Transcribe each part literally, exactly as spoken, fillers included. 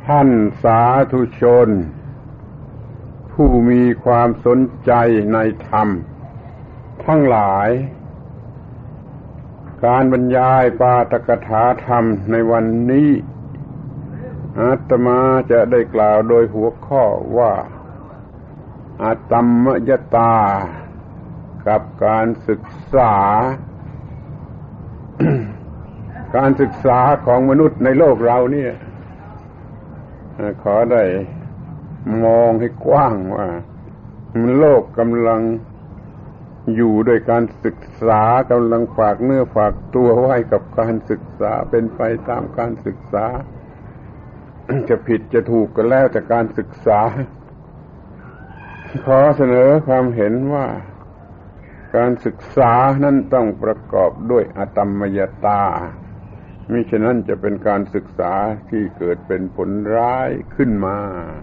ท่านสาธุชนผู้มีความสนใจในธรรมทั้งหลายการบรรยายปาฐกถาธรรมในวันนี้อาตมาจะได้กล่าวโดยหัวข้อว่าอาตมมยตากับการศึกษา การศึกษาของมนุษย์ในโลกเราเนี่ยขอได้มองให้กว้างว่าโลกกำลังอยู่โดยการศึกษากำลังฝากเนื้อฝากตัวไว้กับการศึกษาเป็นไปตามการศึกษา จะผิดจะถูกก็แล้วแต่การศึกษาขอเสนอความเห็นว่าการศึกษานั้นต้องประกอบด้วยอตมมยตามิฉะนั้นจะเป็นการศึกษาที่เกิดเป็นผลร้ายขึ้นมา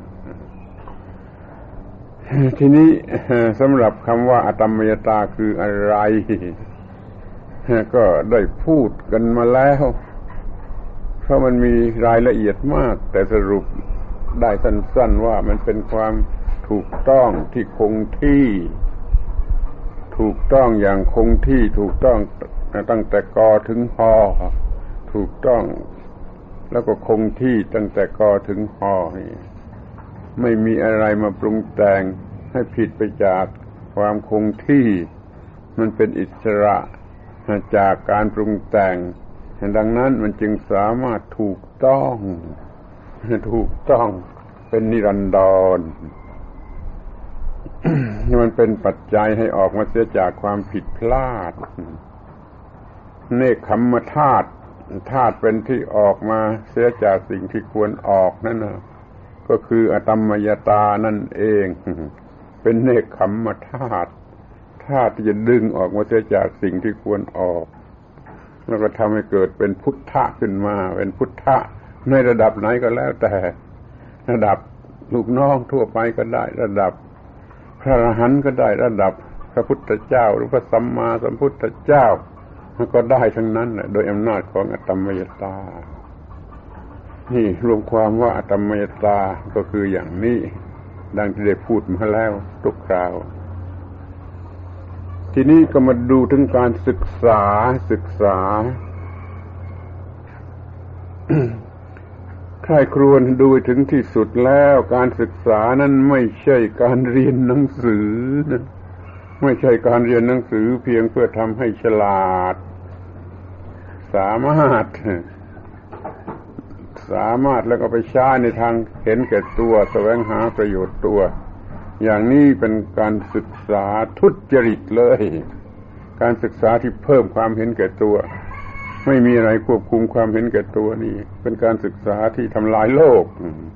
ทีนี้สำหรับคำว่าอตมมยตาคืออะไรก็ได้พูดกันมาแล้วเพราะมันมีรายละเอียดมากแต่สรุปได้สั้นๆว่ามันเป็นความถูกต้องที่คงที่ถูกต้องอย่างคงที่ถูกต้องตั้งแต่กอถึงฮอถูกต้องแล้วก็คงที่ตั้งแต่กอถึงฮอไม่มีอะไรมาปรุงแต่งให้ผิดไปจากความคงที่มันเป็นอิสระจากการปรุงแต่งดังนั้นมันจึงสามารถถูกต้องถูกต้องเป็นนิรันดร มันเป็นปัจจัยให้ออกมาเสียจากความผิดพลาดเนกขัมมธาตุธาตุเป็นที่ออกมาเสียจากสิ่งที่ควรออกนั่นนะก็คืออตมมยตานั่นเองเป็นเนกขัมมธาตุธาตุที่จะดึงออกมาเสียจากสิ่งที่ควรออกแล้วก็ทำให้เกิดเป็นพุทธะขึ้นมาเป็นพุทธะในระดับไหนก็แล้วแต่ระดับลูกน้องทั่วไปก็ได้ระดับพระอรหันต์ก็ได้ระดับพระพุทธเจ้าหรือพระสัมมาสัมพุทธเจ้าก็ได้ทั้งนั้นแหละโดยอำนาจของอตมมยตานี่รวมความว่าอตมมยตาก็คืออย่างนี้ดังที่ได้พูดมาแล้วทุกคราวทีนี้ก็มาดูถึงการศึกษาศึกษา ใครครวญดูถึงที่สุดแล้วการศึกษานั้นไม่ใช่การเรียนหนังสือนะไม่ใช่การเรียนหนังสือเพียงเพื่อทำให้ฉลาดสามารถสามารถแล้วก็ไปใช้ในทางเห็นแก่ตัวแสวงหาประโยชน์ตัวอย่างนี้เป็นการศึกษาทุจริตเลยการศึกษาที่เพิ่มความเห็นแก่ตัวไม่มีอะไรควบคุมความเห็นแก่ตัวนี่เป็นการศึกษาที่ทำลายโลก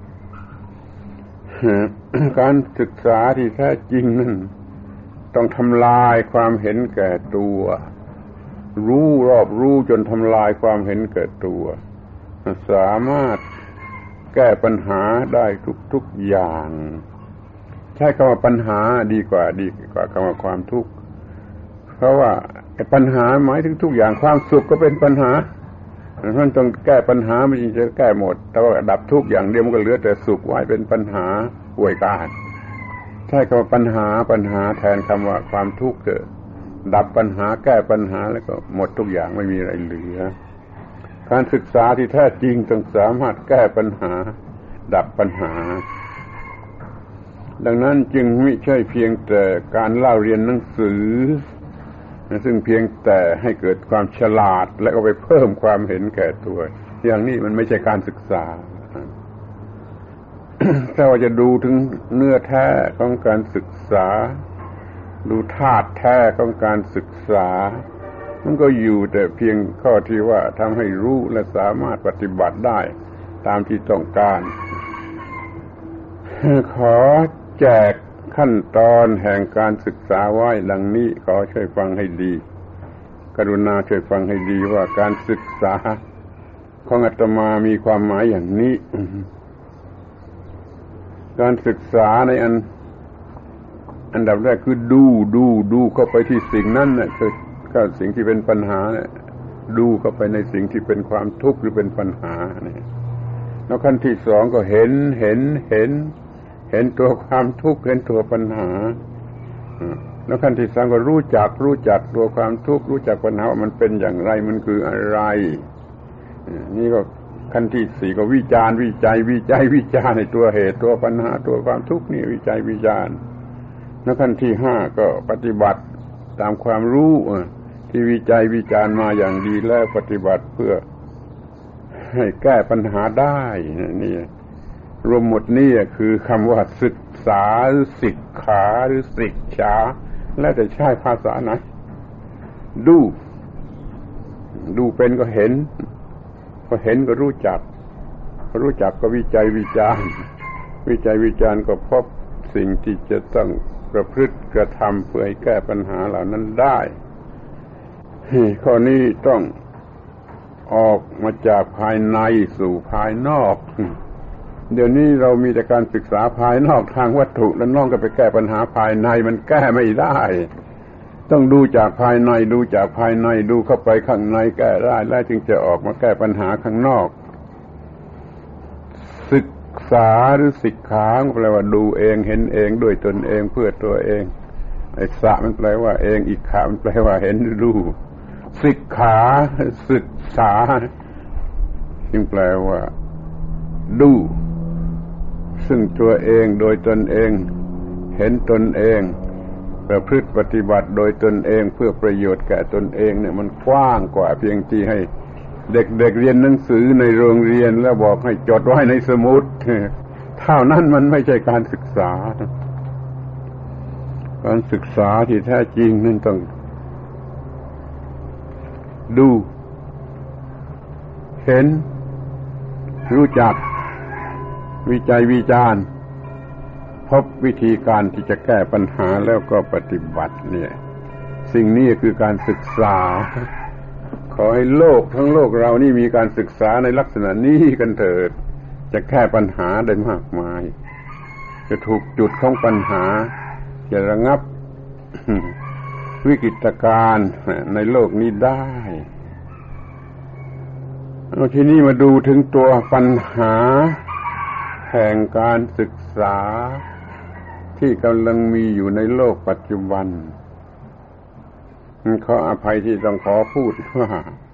การศึกษาที่แท้จริงนั่นต้องทำลายความเห็นแก่ตัวรู้รอบรู้จนทำลายความเห็นแก่ตัวสามารถแก้ปัญหาได้ทุกๆอย่างใช้คำว่าปัญหาดีกว่าดีกว่าคำว่าความทุกข์เพราะว่าไอ้ปัญหาหมายถึงทุกอย่างความสุขก็เป็นปัญหาท่านต้องแก้ปัญหามันจึงจะแก้หมดแต่ว่าดับทุกข์อย่างเดียวมันก็เหลือแต่สุขไว้เป็นปัญหาป่วยการใช้คำว่าปัญหาปัญหาแทนคำว่าความทุกข์เกิดดับปัญหาแก้ปัญหาแล้วก็หมดทุกอย่างไม่มีอะไรเหลือการศึกษาที่แท้จริงต้องสามารถแก้ปัญหาดับปัญหาดังนั้นจึงไม่ใช่เพียงแต่การเล่าเรียนหนังสือซึ่งเพียงแต่ให้เกิดความฉลาดและก็ไปเพิ่มความเห็นแก่ตัวอย่างนี้มันไม่ใช่การศึกษา ถ้าว่าจะดูถึงเนื้อแท้ของการศึกษาดูธาตุแท้ของการศึกษามันก็อยู่แต่เพียงข้อที่ว่าทำให้รู้และสามารถปฏิบัติได้ตามที่ต้องการขอแจกขั้นตอนแห่งการศึกษาไว้ดังนี้ขอช่วยฟังให้ดีกรุณาช่วยฟังให้ดีว่าการศึกษาของอาตมามีความหมายอย่างนี้การศึกษาในอันอันดับแรกคือดูดูดูเข้าไปที่สิ่งนั้นน่ะคือก็สิ่งที่เป็นปัญหาเนี่ยดูเข้าไปในสิ่งที่เป็นความทุกข์หรือเป็นปัญหาเนี่ยแล้วขั้นที่สองก็เห็นเห็นเห็นเห็นตัวความทุกข์เห็นตัวปัญหาแล้วขั้นที่สามก็รู้จักรู้จักตัวความทุกข์รู้จักปัญหาว่ามันเป็นอย่างไรมันคืออะไรนี่ก็ขั้นที่สี่ก็วิจารณ์วิจัยวิจัยวิจารณ์ในตัวเหตุตัวปัญหาตัวความทุกข์นี่วิจัยวิจารณ์แล้วขั้นที่ห้าก็ปฏิบัติตามความรู้ที่วิจัยวิจารณ์มาอย่างดีแล้วปฏิบัติเพื่อให้แก้ปัญหาได้นี่รวมหมดนี่คือคำว่าศึกษาหรือศิกขาหรือศิกษาแล้วแต่ใช้ภาษาไหนดูดูเป็นก็เห็นพอเห็นก็รู้จักรู้จักก็วิจัยวิจารณ์วิจัยวิจารณ์ก็พบสิ่งที่จะต้องประพฤติกระทำเพื่อให้แก้ปัญหาเหล่านั้นได้ข้อนี้ต้องออกมาจากภายในสู่ภายนอกเดี๋ยวนี้เรามีแต่การศึกษาภายนอกทางวัตถุแล้วน้องก็ไปแก้ปัญหาภายในมันแก้ไม่ได้ต้องดูจากภายในดูจากภายในดูเข้าไปข้างในแก้ได้แล้วจึงจะออกมาแก้ปัญหาข้างนอกศึกษาหรือศิกขาแปลว่าดูเองเห็นเองด้วยตนเองเพื่อตัวเองไอ้สะมันแปลว่าเองอีกขามันแปลว่าเห็นดูศิกขาศึกษาจึงแปลว่าดูซึ่งตัวเองโดยตนเองเห็นตนเองประพฤติปฏิบัติโดยตนเองเพื่อประโยชน์แก่ตนเองเนี่ยมันกว้างกว่าเพียงที่ให้เด็กๆ เ, เรียนหนังสือในโรงเรียนแล้วบอกให้จดไว้ในสมุดเท่านั้นมันไม่ใช่การศึกษาการศึกษาที่แท้จริงนั่นต้องดูเห็นรู้จักวิจัยวิจารณ์พบวิธีการที่จะแก้ปัญหาแล้วก็ปฏิบัติเนี่ยสิ่งนี้คือการศึกษาขอให้โลกทั้งโลกเรานี่มีการศึกษาในลักษณะนี้กันเถิดจะแก้ปัญหาได้มากมายจะถูกจุดของปัญหาจะระงับวิกฤตการณ์ในโลกนี้ได้เอาทีนี้มาดูถึงตัวปัญหาแห่งการศึกษาที่กำลังมีอยู่ในโลกปัจจุบันขออภัยที่ต้องขอพูดว่า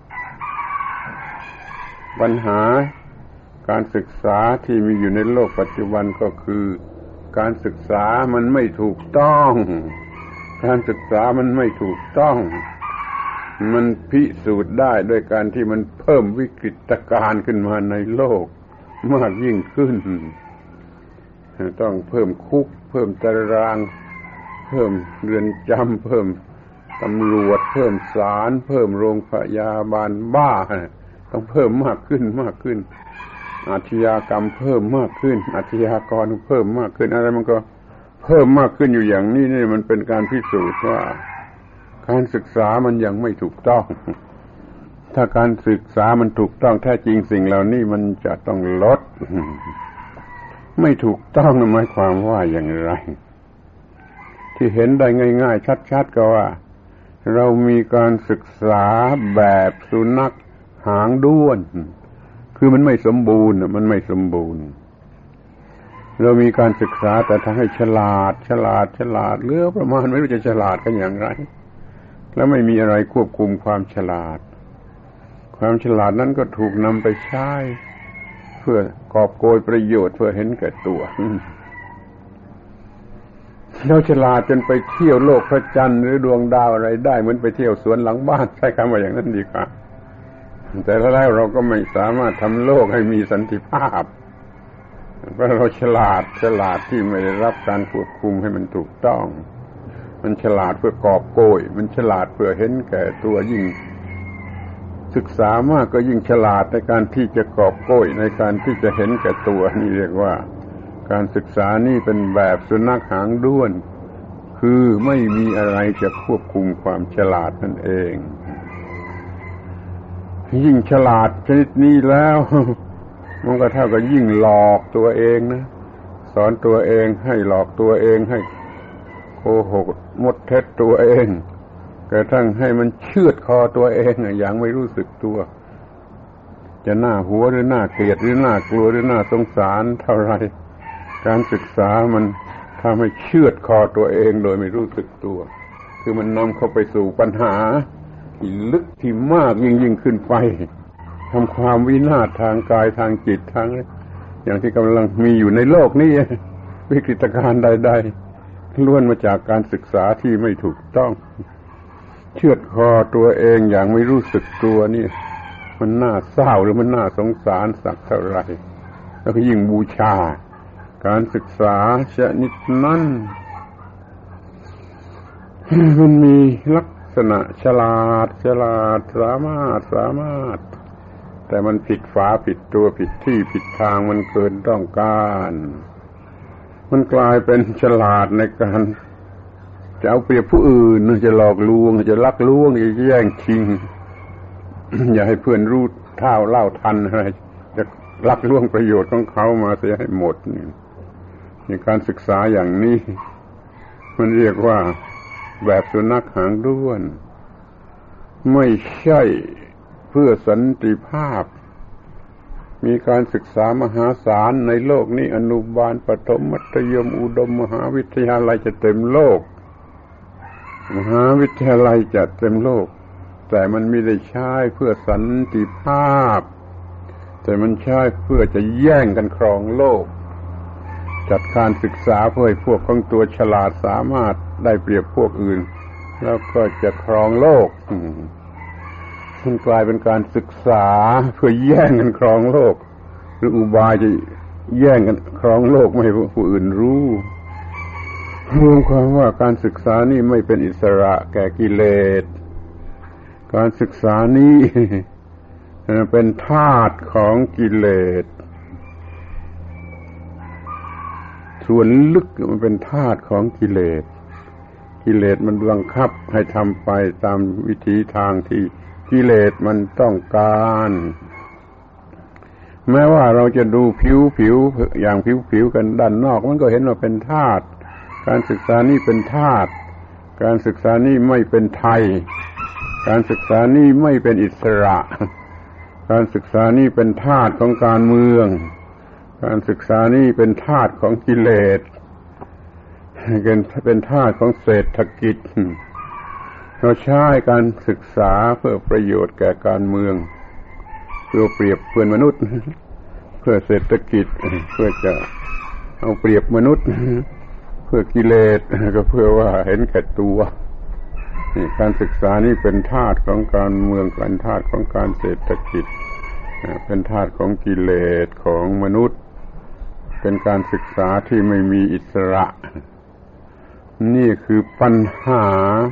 ปัญหาการศึกษาที่มีอยู่ในโลกปัจจุบันก็คือการศึกษามันไม่ถูกต้องการศึกษามันไม่ถูกต้องมันพิสูจน์ได้ด้วยการที่มันเพิ่มวิกฤตการณ์ขึ้นมาในโลกมากยิ่งขึ้นต้องเพิ่มคุกเพิ่มตารางเพิ่มเรือนจำเพิ่มตำรวจเพิ่มศาลเพิ่มโรงพยาบาลบ้าต้องเพิ่มมากขึ้นมากขึ้นอาชญากรรมเพิ่มมากขึ้นอาชญากรเพิ่มมากขึ้นอะไรมันก็เพิ่มมากขึ้นอยู่อย่างนี้นี่มันเป็นการพิสูจน์ว่าการศึกษามันยังไม่ถูกต้องถ้าการศึกษามันถูกต้องแท้จริงสิ่งเหล่านี้มันจะต้องลดไม่ถูกต้องหมายความว่าอย่างไรที่เห็นได้ง่ายๆชัดๆก็ว่าเรามีการศึกษาแบบสุนัขหางด้วนคือมันไม่สมบูรณ์มันไม่สมบูรณ์เรามีการศึกษาแต่ทำให้ฉลาดฉลาดฉลาดเหลือประมาณไม่รู้จะฉลาดกันอย่างไรแล้วไม่มีอะไรควบคุมความฉลาดความฉลาดนั้นก็ถูกนำไปใช้เพื่อกอบโกยประโยชน์เพื่อเห็นแก่ตัวเราฉลาดจนไปเที่ยวโลกพระจันทร์หรือดวงดาวอะไรได้เหมือนไปเที่ยวสวนหลังบ้านใช้คำว่าอย่างนั้นดีกว่าแต่แล้วเราก็ไม่สามารถทำโลกให้มีสันติภาพเพราะเราฉลาดฉลาดที่ไม่ได้รับการควบคุมให้มันถูกต้องมันฉลาดเพื่อกอบโกยมันฉลาดเพื่อเห็นแก่ตัวยิ่งศึกษามากก็ยิ่งฉลาดในการที่จะกอบโกยในการที่จะเห็นแก่ตัวนี่เรียกว่าการศึกษานี่เป็นแบบสุนัขหางด้วนคือไม่มีอะไรจะควบคุมความฉลาดนั่นเองยิ่งฉลาดชนิดนี้แล้วมันก็เท่ากับยิ่งหลอกตัวเองนะสอนตัวเองให้หลอกตัวเองให้โกหกมดเท็จตัวเองกระทั่งให้มันเชือดคอตัวเองอย่างไม่รู้สึกตัวจะน่าหัวหรือน่าเกลียดหรือน่ากลัวหรือน่าสงสารเท่าไรการศึกษามันทำให้เชือดคอตัวเองโดยไม่รู้สึกตัวคือมันนำเข้าไปสู่ปัญหาที่ลึกที่มากยิ่งยิ่งขึ้นไปทำความวินาศทางกายทางจิตทางอย่างที่กำลังมีอยู่ในโลกนี้วิกฤตการณ์ใดๆล้วนมาจากการศึกษาที่ไม่ถูกต้องเชือดคอตัวเองอย่างไม่รู้สึกตัวนี่มันน่าเศร้าหรือมันน่าสงสารสักเท่าไหร่แล้วก็ยิ่งบูชาการศึกษาชนิดนั้นมันมีลักษณะฉลาดฉลาดสามารถสามารถแต่มันผิดฝาผิดตัวผิดที่ผิดทางมันเกินต้องการมันกลายเป็นฉลาดในการจะเอาเปรียบผู้อื่นจะหลอกลวงจะลักลวงจะแย่งชิง อย่าให้เพื่อนรู้เท่าเล่าทันอะไรจะลักลวงประโยชน์ของเขามาเสียให้หมดนี่ในการศึกษาอย่างนี้มันเรียกว่าแบบสุนัขหางด้วนไม่ใช่เพื่อสันติภาพมีการศึกษามหาศาลในโลกนี้อนุบาลประถมมัธยมอุดมมหาวิทยาลัยจะเต็มโลกมหาวิทยาลัยจะเต็มโลกแต่มันไม่ได้ใช้เพื่อสันติภาพแต่มันใช้เพื่อจะแย่งกันครองโลกจัดการศึกษาเพื่อให้พวกของตัวฉลาดสามารถได้เปรียบพวกอื่นแล้วก็จะครองโลกมันกลายเป็นการศึกษาเพื่อแย่งกันครองโลกหรืออุบายจะแย่งกันครองโลกไม่ให้ผู้อื่นรู้รวมความว่าการศึกษานี่ไม่เป็นอิสระแก่กิเลสการศึกษานี้เป็นทาสของกิเลสส่วนลึกมันเป็นทาสของกิเลสกิเลสมันบังคับให้ทำไปตามวิถีทางที่กิเลสมันต้องการแม้ว่าเราจะดูผิวๆอย่างผิวๆกันด้านนอกมันก็เห็นว่าเป็นทาสการศึกษานี่เป็นทาสการศึกษานี่ไม่เป็นไทยการศึกษานี่ไม่เป็นอิสระการศึกษานี่เป็นทาสของการเมืองการศึกษานี่เป็นทาสของกิเลสเป็นเป็นทาสของเศรษฐกิจเราใช้การศึกษาเพื่อประโยชน์แก่การเมืองเพื่อเปรียบเพื่อนมนุษย์เพื่อเศรษฐกิจเพื่อจะเอาเปรียบมนุษย์เพื่อกิเลสก็เพื่อว่าเห็นแก่ตัวนี่การศึกษานี่เป็นทาสของการเมืองเป็นทาสของการเศรษฐกิจเป็นทาสของกิเลสของมนุษย์เป็นการศึกษาที่ไม่มีอิสระนี่คือปัญหา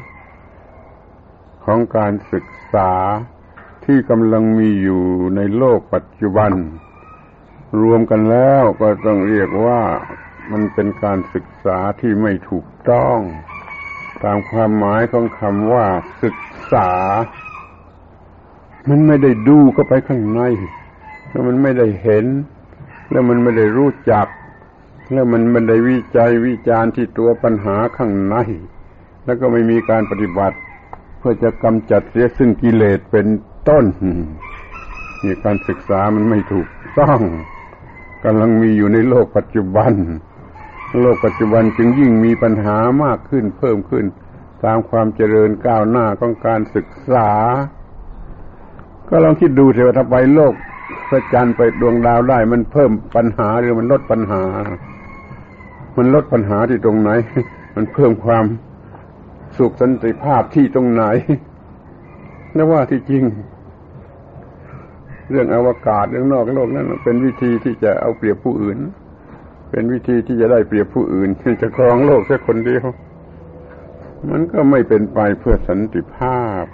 ของการศึกษาที่กำลังมีอยู่ในโลกปัจจุบันรวมกันแล้วก็ต้องเรียกว่ามันเป็นการศึกษาที่ไม่ถูกต้องตามความหมายของคำว่าศึกษามันไม่ได้ดูเข้าไปข้างในแล้วมันไม่ได้เห็นแล้วมันไม่ได้รู้จักแล้วมันไม่ได้วิจัยวิจารณ์ที่ตัวปัญหาข้างในแล้วก็ไม่มีการปฏิบัติเพื่อจะกำจัดเสียซึ่งกิเลสเป็นต้นนี่การศึกษามันไม่ถูกต้องกำลังมีอยู่ในโลกปัจจุบันโลกปัจจุบันจึงยิ่งมีปัญหามากขึ้นเพิ่มขึ้นตามความเจริญก้าวหน้าของการศึกษาก็ลองคิดดูเถอะว่าถ้าไปโลกพระจันทร์ไปดวงดาวได้มันเพิ่มปัญหาหรือมันลดปัญหามันลดปัญหาที่ตรงไหนมันเพิ่มความสุขสันติภาพที่ตรงไหนแล้วว่าที่จริงเรื่องอวกาศเรื่องนอกโลกนั้นเป็นวิธีที่จะเอาเปรียบผู้อื่นเป็นวิธีที่จะได้เปรียบผู้อื่นที่จะครองโลกแค่คนเดียวมันก็ไม่เป็นไปเพื่อสันติภาพ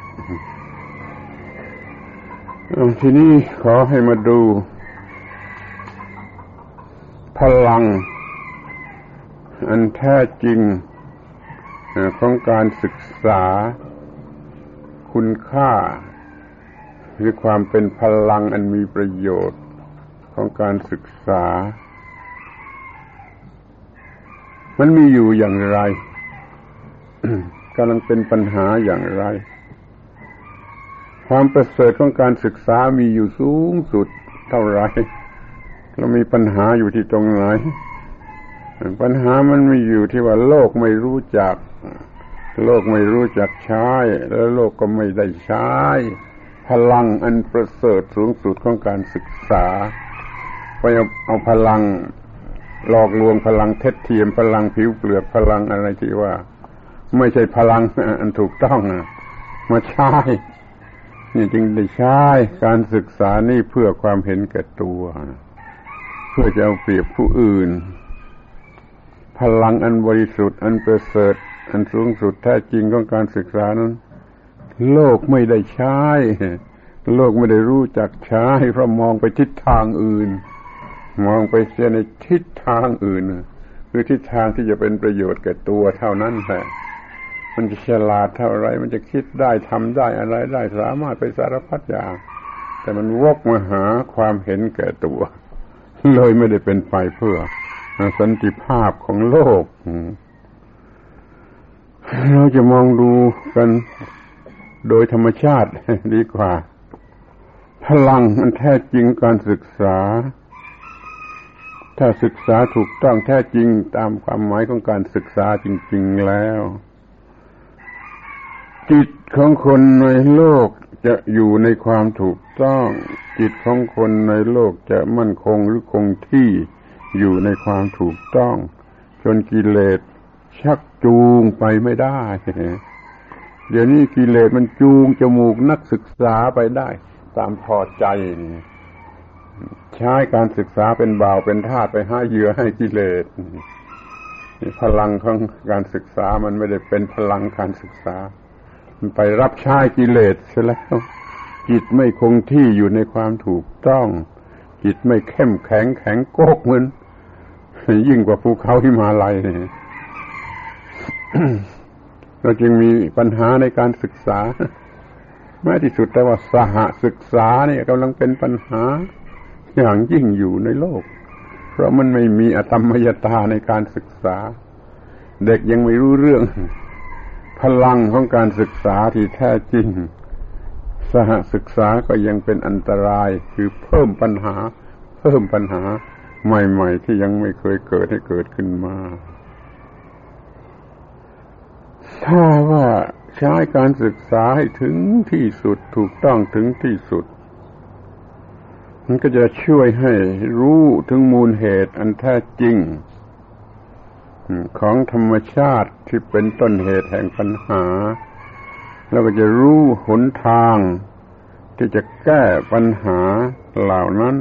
ทีนี้ขอให้มาดูพลังอันแท้จริงของการศึกษาคุณค่าหรือความเป็นพลังอันมีประโยชน์ของการศึกษามันมีอยู่อย่างไร กำลังเป็นปัญหาอย่างไรความประเสริฐของการศึกษามีอยู่สูงสุดเท่าไหร่แล้วมีปัญหาอยู่ที่ตรงไหนปัญหามันมีอยู่ที่ว่าโลกไม่รู้จักโลกไม่รู้จักใช้แล้วโลกก็ไม่ได้ใช้พลังอันประเสริฐสูงสุดของการศึกษาไปเอาเอาพลังหลอกลวงพลังเท็จเทียมพลังผิวเปลือกพลังอะไรที่ว่าไม่ใช่พลังอันถูกต้องมาใช้นี่จึงได้ใช้การศึกษานี่เพื่อความเห็นแก่ตัวเพื่อจะเอาเปรียบผู้อื่นพลังอันบริสุทธิ์อันประเสริฐอันสูงสุดแท้จริงของการศึกษานั้นโลกไม่ได้ใช้โลกไม่ได้รู้จักใช้เพราะมองไปทิศทางอื่นมองไปเสียในทิศทางอื่นคือทิศทางที่จะเป็นประโยชน์แก่ตัวเท่านั้นแหละมันจะฉลาดเท่าไรมันจะคิดได้ทำได้อะไรได้สามารถไปสารพัดอย่างแต่มันวกมาหาความเห็นแก่ตัวเลยไม่ได้เป็นไปเพื่อสันติภาพของโลกเราจะมองดูกันโดยธรรมชาติดีกว่าพลังมันแท้จริงการศึกษาถ้าศึกษาถูกต้องแท้จริงตามความหมายของการศึกษาจริงๆแล้วจิตของคนในโลกจะอยู่ในความถูกต้องจิตของคนในโลกจะมั่นคงหรือคงที่อยู่ในความถูกต้องจนกิเลสชักจูงไปไม่ได้เดี๋ยวนี้กิเลสมันจูงจมูกนักศึกษาไปได้ตามพอใจใช้การศึกษาเป็นบ่าวเป็นทาสไปหาเหยื่อให้กิเลสพลังของการศึกษามันไม่ได้เป็นพลังการศึกษามันไปรับใช้กิเลสเสียแล้วจิตไม่คงที่อยู่ในความถูกต้องจิตไม่เข้มแข็งแข็งโกกเหมือนยิ่งกว่าภูเขาหิมาลัยเนี่ยเราจึงมีปัญหาในการศึกษาแม้ที่สุดแต่ว่าสหศึกษาเนี่ยกำลังเป็นปัญหาอย่างยิ่งอยู่ในโลกเพราะมันไม่มีอตมยตาในการศึกษาเด็กยังไม่รู้เรื่องพลังของการศึกษาที่แท้จริงสหศึกษาก็ยังเป็นอันตรายคือเพิ่มปัญหาเพิ่มปัญหาใหม่ๆที่ยังไม่เคยเกิดให้เกิดขึ้นมาถ้าว่าใช้การศึกษาให้ถึงที่สุดถูกต้องถึงที่สุดมันก็จะช่วยให้รู้ถึงมูลเหตุอันแท้จริงของธรรมชาติที่เป็นต้นเหตุแห่งปัญหาแล้วก็จะรู้หนทางที่จะแก้ปัญหาเหล่านั้น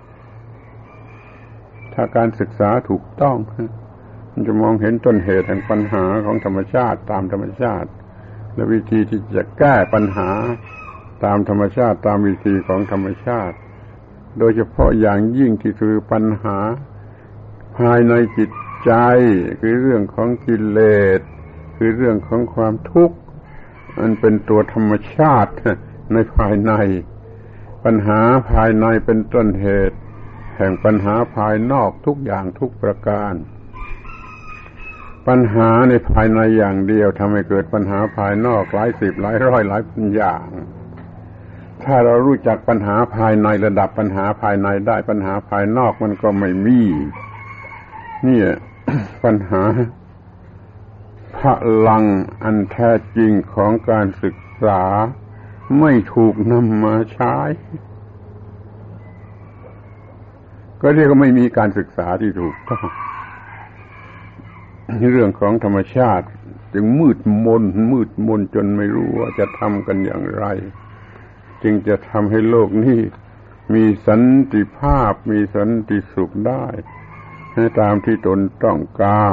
ถ้าการศึกษาถูกต้องมันจะมองเห็นต้นเหตุแห่งปัญหาของธรรมชาติตามธรรมชาติและวิธีที่จะแก้ปัญหาตามธรรมชาติตามวิธีของธรรมชาติโดยเฉพาะอย่างยิ่งที่คือปัญหาภายในจิตใจคือเรื่องของกิเลสคือเรื่องของความทุกข์อันเป็นตัวธรรมชาติในภายในปัญหาภายในเป็นต้นเหตุแห่งปัญหาภายนอกทุกอย่างทุกประการปัญหาในภายในอย่างเดียวทำให้เกิดปัญหาภายนอกหลายสิบหลายร้อยหลายพันอย่างถ้าเรารู้จักปัญหาภายในระดับปัญหาภายในได้ปัญหาภายนอกมันก็ไม่มีนี่ ปัญหาพลังอันแท้จริงของการศึกษาไม่ถูกนำมาใช้ก็เรียกว่าไม่มีการศึกษาที่ถูกต้องเรื่องของธรรมชาติจึงมืดมนมืดมนจนไม่รู้ว่าจะทำกันอย่างไรจึงจะทำให้โลกนี้มีสันติภาพมีสันติสุขได้ให้ตามที่ตนต้องการ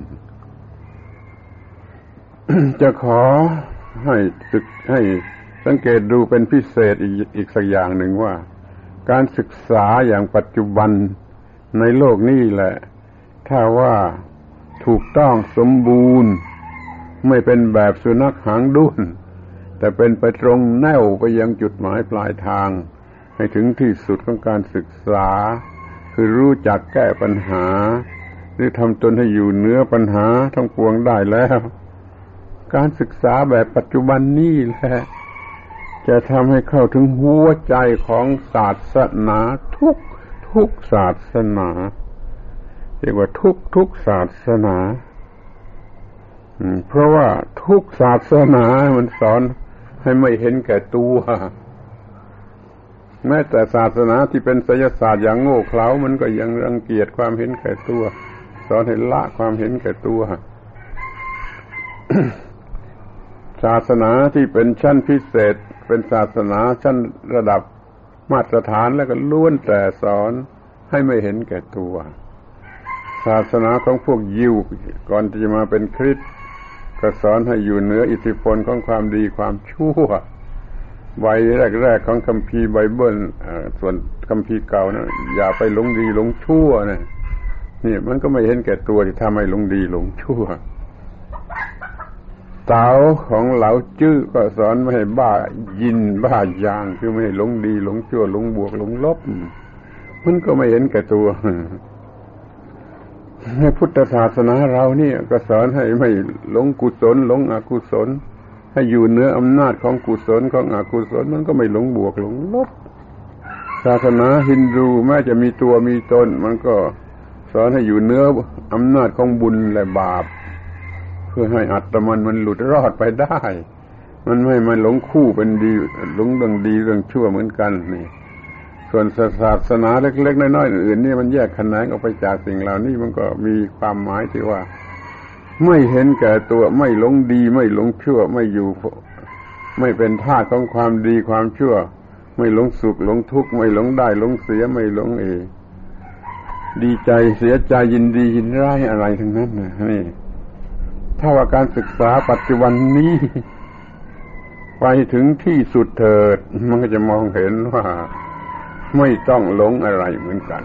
จะขอให้ศึกให้สังเกตดูเป็นพิเศษอีกอีกสักอย่างหนึ่งว่าการศึกษาอย่างปัจจุบันในโลกนี้แหละถ้าว่าถูกต้องสมบูรณ์ไม่เป็นแบบสุนัขหางด้วนแต่เป็นไปตรงแนวไปยังจุดหมายปลายทางให้ถึงที่สุดของการศึกษาคือรู้จักแก้ปัญหาหรือทำตนให้อยู่เหนือปัญหาทั้งปวงได้แล้วการศึกษาแบบปัจจุบันนี้แหละจะทำให้เข้าถึงหัวใจของศาสนาทุกทุกศาสนาเรียกว่าทุกทุกศาสนาเพราะว่าทุกศาสนามันสอนให้ไม่เห็นแก่ตัวแม้แต่ศาสนาที่เป็นไสยศาสตร์อย่างโง่เขลามันก็ยังรังเกียจความเห็นแก่ตัวสอนให้ละความเห็นแก่ตัวศาสนาที่เป็นชั้นพิเศษเป็นศาสนาชั้นระดับมาตรฐานแล้วก็ล้วนแต่สอนให้ไม่เห็นแก่ตัวศาสนาของพวกยิวก่อนที่จะมาเป็นคริสต์ก็สอนให้อยู่เหนืออิทธิพลของความดีความชั่วใบแรกๆของคัมภีร์ไบเบิลส่วนคัมภีร์เก่านะอย่าไปหลงดีหลงชั่วนะนี่มันก็ไม่เห็นแก่ตัวที่ทำให้หลงดีหลงชั่วเต๋าของเหลาจื้อก็สอนไม่ให้บ้ายินบ้ายางคือไม่ให้หลงดีหลงชั่วหลงบวกหลงลบมันก็ไม่เห็นแก่ตัวในพุทธศาสนาเราเนี่ยก็สอนให้ไม่หลงกุศลหลงอกุศลให้อยู่เหนืออำนาจของกุศลของอกุศลมันก็ไม่หลงบวกหลงลบศาสนาฮินดูแม้จะมีตัวมีตนมันก็สอนให้อยู่เหนืออำนาจของบุญและบาปเพื่อให้อัตมันมันหลุดรอดไปได้มันไม่มาหลงคู่เป็นดีหลงเรื่องดีเรื่องชั่วเหมือนกันนี่ส่วนศาสนาเล็กๆน้อยๆอื่นๆนี่มันแยกแขนงออกไปจากสิ่งเหล่านี้มันก็มีความหมายที่ว่าไม่เห็นแก่ตัวไม่หลงดีไม่หลงชั่วไม่อยู่ไม่เป็นทาสของความดีความชั่วไม่หลงสุขหลงทุกข์ไม่หลงได้หลงเสียไม่หลงเอดีใจเสียใจยินดียินร้ายอะไรทั้งนั้นนะนี่ถ้าว่าการศึกษาปัจจุบันนี้ไปถึงที่สุดเถิดมันก็จะมองเห็นว่าไม่ต้องหลงอะไรเหมือนกัน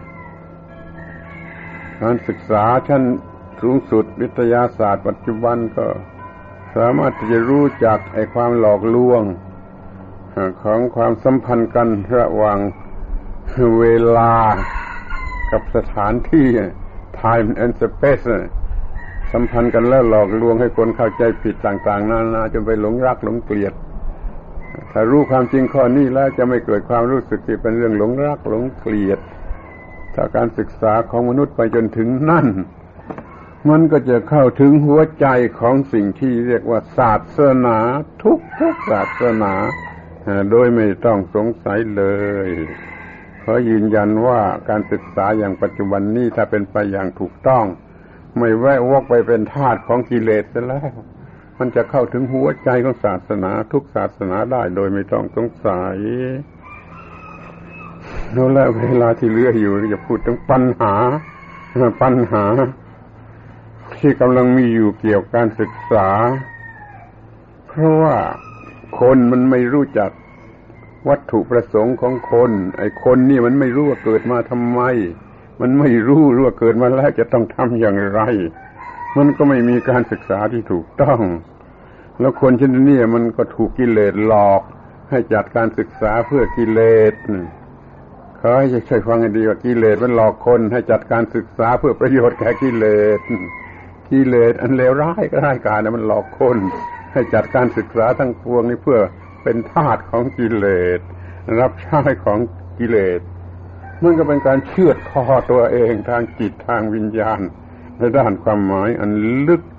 การศึกษาชั้นสูงสุดวิทยาศาสตร์ปัจจุบันก็สามารถที่จะรู้จักไอ้ความหลอกลวงของความสัมพันธ์กันระหว่างเวลากับสถานที่ time and space สัมพันธ์กันแล้วหลอกลวงให้คนเข้าใจผิดต่างๆนานาจนไปหลงรักหลงเกลียดถ้ารู้ความจริงข้อนี้แล้วจะไม่เกิดความรู้สึกที่เป็นเรื่องหลงรักหลงเกลียดถ้าการศึกษาของมนุษย์ไปจนถึงนั่นมันก็จะเข้าถึงหัวใจของสิ่งที่เรียกว่าศาสนาทุกทุกศาสนาโดยไม่ต้องสงสัยเลยขอยืนยันว่าการศึกษาอย่างปัจจุบันนี้ถ้าเป็นไปอย่างถูกต้องไม่แวะวกไปเป็นทาสของกิเลสซะแล้วมันจะเข้าถึงหัวใจของศาสนาทุกศาสนาได้โดยไม่ต้องสงสัยแล้วเวลาที่เหลืออยู่จะพูดถึงปัญหาปัญหาที่กำลังมีอยู่เกี่ยวกับการศึกษาเพราะว่าคนมันไม่รู้จักวัตถุประสงค์ของคนไอ้คนนี่มันไม่รู้ว่าเกิดมาทำไมมันไม่รู้ว่าเกิดมาแล้วจะต้องทำอย่างไรมันก็ไม่มีการศึกษาที่ถูกต้องแล้วคนชนิดนี้มันก็ถูกกิเลสหลอกให้จัดการศึกษาเพื่อกิเลสขอให้ช่วยฟังให้ดีว่ากิเลสมันหลอกคนให้จัดการศึกษาเพื่อประโยชน์แก่กิเลสกิเลสอันเลวร้ายก็ร้ายกาจนะมันหลอกคนให้จัดการศึกษาทั้งปวงนี้เพื่อเป็นทาสของกิเลสรับใช้ของกิเลสมันก็เป็นการเชือดคอตัวเองทางจิตทางวิญญาณในด้านความหมายอันลึก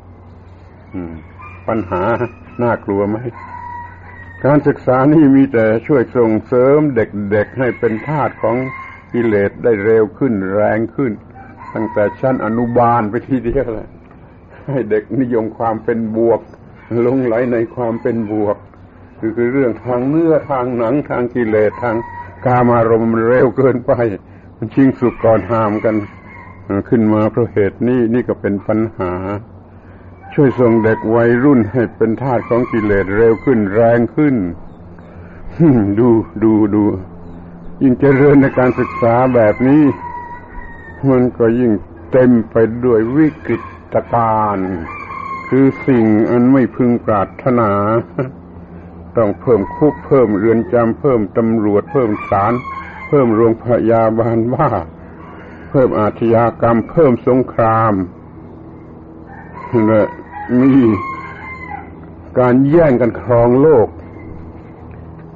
ปัญหาน่ากลัวไหมการศึกษานี่มีแต่ช่วยส่งเสริมเด็กๆให้เป็นทาสของกิเลสได้เร็วขึ้นแรงขึ้นตั้งแต่ชั้นอนุบาลไปทีเดียวเลยให้เด็กนิยมความเป็นบวกหลงไหลในความเป็นบวกคือคือเรื่องทางเนื้อทางหนังทางกิเลสทางกามารมณ์มันเร็วเกินไปมันชิงสุขก่อนหามกันขึ้นมาเพราะเหตุนี้นี่ก็เป็นปัญหาช่วยส่งเด็กวัยรุ่นให้เป็นทาสของกิเลสเร็วขึ้นแรงขึ้นดูดูดูยิ่งเจริญในการศึกษาแบบนี้มันก็ยิ่งเต็มไปด้วยวิกฤตการณ์คือสิ่งอันไม่พึงปรารถนาต้องเพิ่มคุกเพิ่มเรือนจำเพิ่มตำรวจเพิ่มศาลเพิ่มโรงพยาบาลบ้าเพิ่มอาชญากรรมเพิ่มสงครามและมีการแย่งกันครองโลก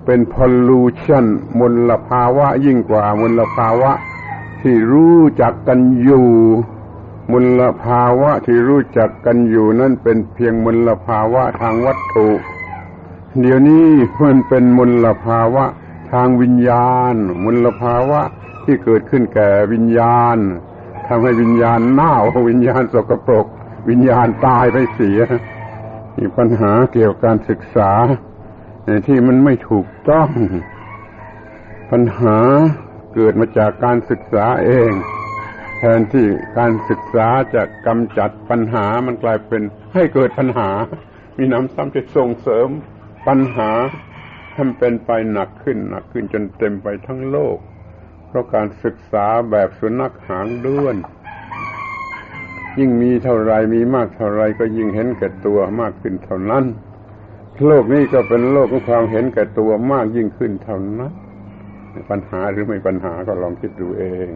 เป็นพอลลูชันมลภาวะยิ่งกว่ามลภาวะที่รู้จักกันอยู่มลภาวะที่รู้จักกันอยู่นั่นเป็นเพียงมลภาวะทางวัตถุเดี๋ยวนี้มันเป็นมลภาวะทางวิญญาณมลภาวะที่เกิดขึ้นแก่วิญญาณทำให้วิญญาณเน่าวิญญาณสกปรกวิญญาณตายไปเสียมีปัญหาเกี่ยวกับการศึกษาที่มันไม่ถูกต้องปัญหาเกิดมาจากการศึกษาเองแทนที่การศึกษาจะกำจัดปัญหามันกลายเป็นให้เกิดปัญหามีน้ำซ้ำจะส่งเสริมปัญหาทำเป็นไปหนักขึ้นหนักขึ้นจนเต็มไปทั้งโลกเพราะการศึกษาแบบสุนัขหางด้วนยิ่งมีเท่าไรมีมากเท่าไรก็ยิ่งเห็นแก่ตัวมากขึ้นเท่านั้นโลกนี้ก็เป็นโลกของความเห็นแก่ตัวมากยิ่งขึ้นเท่านั้นปัญหาหรือไม่ปัญหาก็ลองคิดดูเอง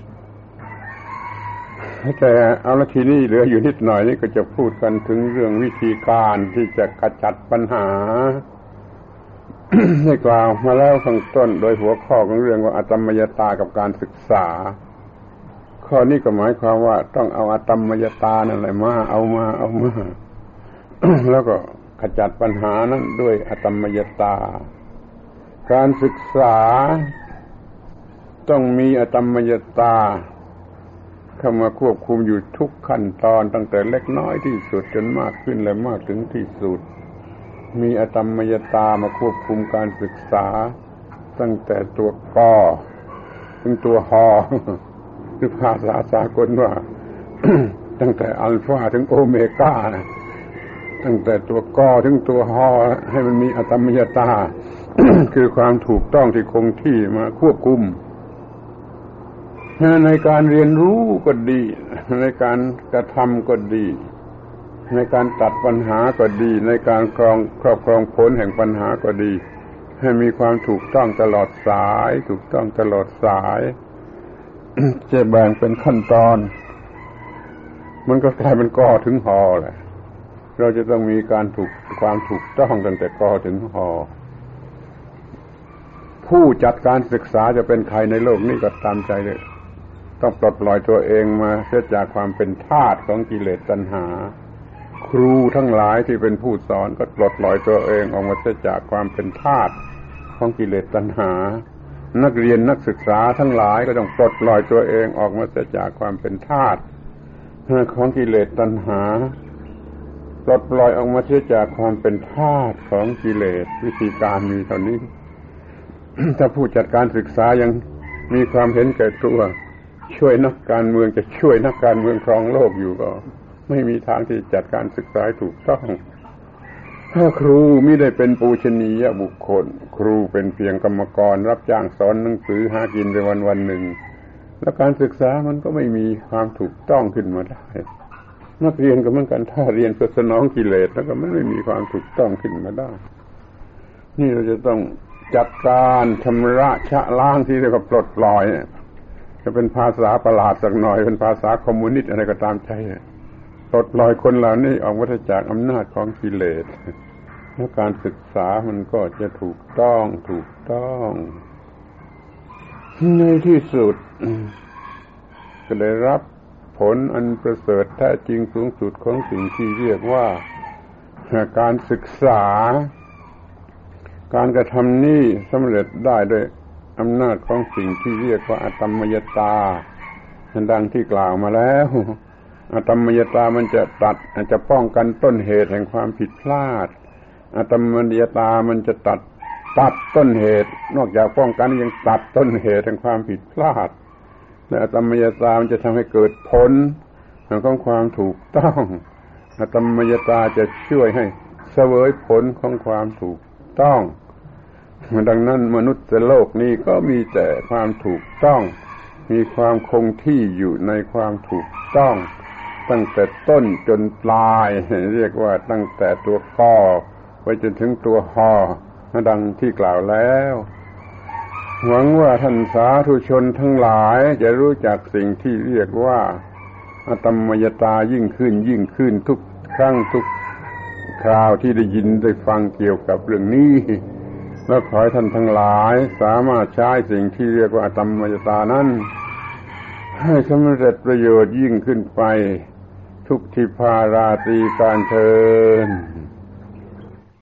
แต่เอาละทีนี้เหลืออยู่นิดหน่อยนี่ก็จะพูดกันถึงเรื่องวิธีการที่จะกระจัดปัญหา ได้กล่าวมาแล้วข้างต้นโดยหัวข้อของเรื่องว่าอตมยตากับการศึกษาข้อนี้ก็หมายความว่าต้องเอาอตมยตานั่นแหละมาเอามาเอามา แล้วก็ขจัดปัญหานั้นด้วยอตมยตาการศึกษาต้องมีอตมยตาเข้ามาควบคุมอยู่ทุกขั้นตอนตั้งแต่เล็กน้อยที่สุดจนมากขึ้นและมากถึงที่สุดมีอตมยตามาควบคุมการศึกษาตั้งแต่ตัวกอถึงตัวฮอหรือภาษาสากลว่า ตั้งแต่อัลฟาถึงโอเมก้าตั้งแต่ตัวกอถึงตัวฮอให้มันมีอตมยตา คือความถูกต้องที่คงที่มาควบคุมในการเรียนรู้ก็ดีในการกระทำก็ดีในการตัดปัญหาก็ดีในการครองครอบครองผลแห่งปัญหาก็ดีให้มีความถูกต้องตลอดสายถูกต้องตลอดสาย จะแบ่งเป็นขั้นตอนมันก็กลายเป็นกอถึงฮอแหละเราจะต้องมีการถูกความถูกต้องตั้งแต่กอถึงฮอผู้จัดการศึกษาจะเป็นใครในโลกนี้ก็ตามใจเลยต้องปลดปล่อยตัวเองมาเสียจากความเป็นทาสของกิเลสตัณหาครูทั้งหลายที่เป็นผู้สอนก็ปลดปล่อยตัวเองออกมาเสียจากความเป็นทาสของกิเลสตัณหานักเรียนนักศึกษาทั้งหลายก็ต้องปลดปล่อยตัวเองออกมาเสียจากความเป็นทาสของกิเลสตัณหาปลดปล่อยออกมาเสียจากความเป็นทาสของกิเลสวิธีการมีเท่านี้ ถ้าผู้จัดการศึกษายังมีความเห็นแก่ตัวช่วยนักการเมืองจะช่วยนักการเมืองครองโลกอยู่ก็ไม่มีทางที่จัดการศึกษาถูกต้องถ้าครูไม่ได้เป็นปูชนียบุคคลครูเป็นเพียงกรรมกรรับจ้างสอนหนังสือหากินไปวันวันหนึ่งแล้วการศึกษามันก็ไม่มีความถูกต้องขึ้นมาได้นักเรียนก็เหมือนกันถ้าเรียนเพื่อสนองกิเลสแล้วก็มันไม่มีความถูกต้องขึ้นมาได้นี่เราจะต้องจัดการชำระชะล้างที่เรียกว่าปลดปล่อยจะเป็นภาษาประหลาดสักหน่อยเป็นภาษาคอมมิวนิสต์อะไรก็ตามใจปลดปล่อยคนเหล่านี้ออกมาจากอำนาจของกิเลสแล้วการศึกษามันก็จะถูกต้องถูกต้องในที่สุดก็ได้รับผลอันประเสริฐแท้จริงสูงสุดของสิ่งที่เรียกว่าการศึกษาการกระทำนี้สำเร็จได้ด้วยอำนาจของสิ่งที่เรียกว่าอตมยตาดังที่กล่าวมาแล้วอตมยตามันจะตัดอาจจะป้องกันต้นเหตุแห่งความผิดพลาดอตมยตามันจะตัดตัดต้นเหตุนอกจากป้องกันยังตัดต้นเหตุแห่งความผิดพลาดและอตมยตามันจะทำให้เกิดผลของความถูกต้องอตมยตาจะช่วยให้เสวยผลของความถูกต้องดังนั้นมนุษย์โลกนี้ก็มีแต่ความถูกต้องมีความคงที่อยู่ในความถูกต้องตั้งแต่ต้นจนปลายเรียกว่าตั้งแต่ตัวกอไปจนถึงตัวฮอดังที่กล่าวแล้วหวังว่าท่านสาธุชนทั้งหลายจะรู้จักสิ่งที่เรียกว่าอตมยตายิ่งขึ้นยิ่งขึ้นทุกครั้งทุกคราวที่ได้ยินได้ฟังเกี่ยวกับเรื่องนี้แล้วขอให้ท่านทั้งหลายสามารถใช้สิ่งที่เรียกว่าธรรมยตานั้นให้สำเร็จประโยชน์ยิ่งขึ้นไปทุกทิพาราตรีการเทิน